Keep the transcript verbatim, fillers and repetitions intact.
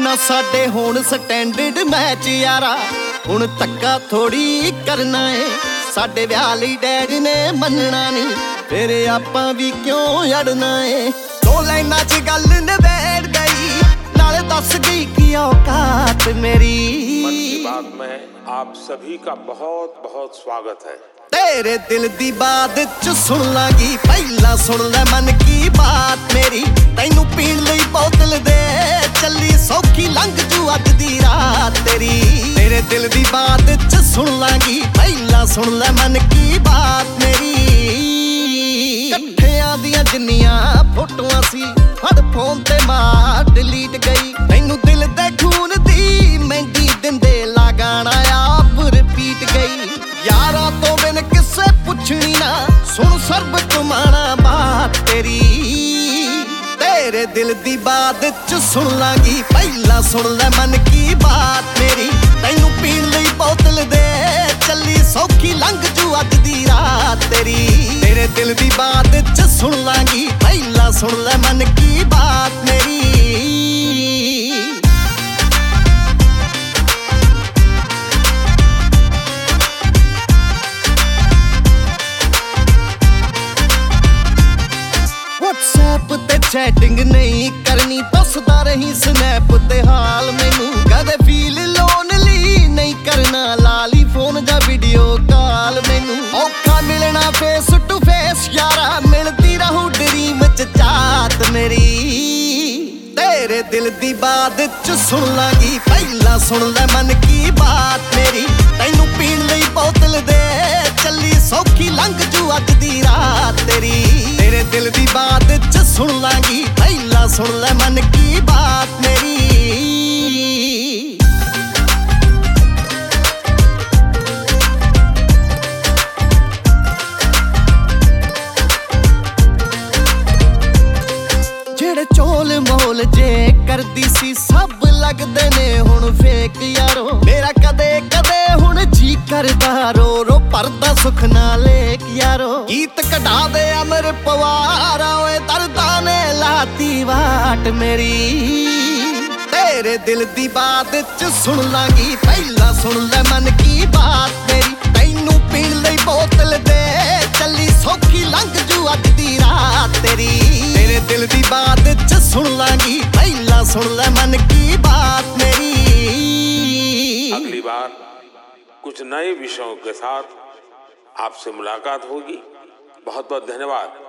ना साडे होण स्टैंडर्ड मैच यारा, हुण धक्का थोड़ी करना है। साडे ब्याह लई डैडी ने मनना नहीं, फिर आपां भी क्यों अड़ना है। दो लाइनां च गल निबेड़ गई, नाले दस गई की औकात मेरी। मन की बात में आप सभी का बहुत बहुत स्वागत है। तेरे दिल दी बात च सुन लागी, पहला सुन ले मन की बात मेरी। तैनू पीण लई बोतल दे चली सौखी लंघ जू अज दी रात तेरी। तेरे दिल दी बात च सुन लागी, पहला सुन ले मन की बात मेरी। कट्ठियां दियां जिन्नियां फोटोआं सी हर फोन ते मार डिलीट गई। तैनू दिल दे खून दी मेहंदी दिंदे ला गाना आप रिपीट गई। यारा तो बिन किसे पुछनी ना सुन सर्ब कमाना बात तेरी। तेरे दिल दी बात च सुन लागी, पहला सुन ले मन की बात मेरी। तैनू पीण लई बोतल दे चली सौखी लंघ जू अज दी रात तेरी। तेरे दिल दी बात च सुन लागी, पहला सुन ले मन की बात मेरी। व्हाट्सएप ते चैटिंग नहीं करनी, दसदा रही स्नैप ते हाल मैनू। कदे फील लोनली नहीं करना, लाली फोन जा वीडियो कॉल मैनू। औखा मिलना फेस टू फेस यारा, मिलती रहू ड्रीम च जात मेरी। तेरे दिल दी बात च सुन लागी, पहला सुन ले मन की बात मेरी। तैनू पीण लई बोतल दे चली सौखी लंघ जू अज दी रात तेरी। तेरे दिल दी बात च सुन लागी, पहला सुन ले मन की बात मेरी। जेड़े चोल मोल जे करदी सी सब लगदे ने हुण फेक यारो। मेरा कदे कदे हुण जी करदा रो रो परदा सुख ना लेक यारो। गीत कढा दे अमर पवारा ओए दर्दा ने लाती वाट मेरी। तेरे दिल दी बात च सुन लागी, पहला सुन ले मन की बात मेरी। तैनू पीण लई बोतल दे चली सौखी लंघ जू अज दी रात तेरी। तेरे दिल दी बात च सुन लागी, पहला सुन ले मन की बात मेरी। अगली बार कुछ नए विषयों के साथ आपसे मुलाकात होगी। बहुत बहुत धन्यवाद।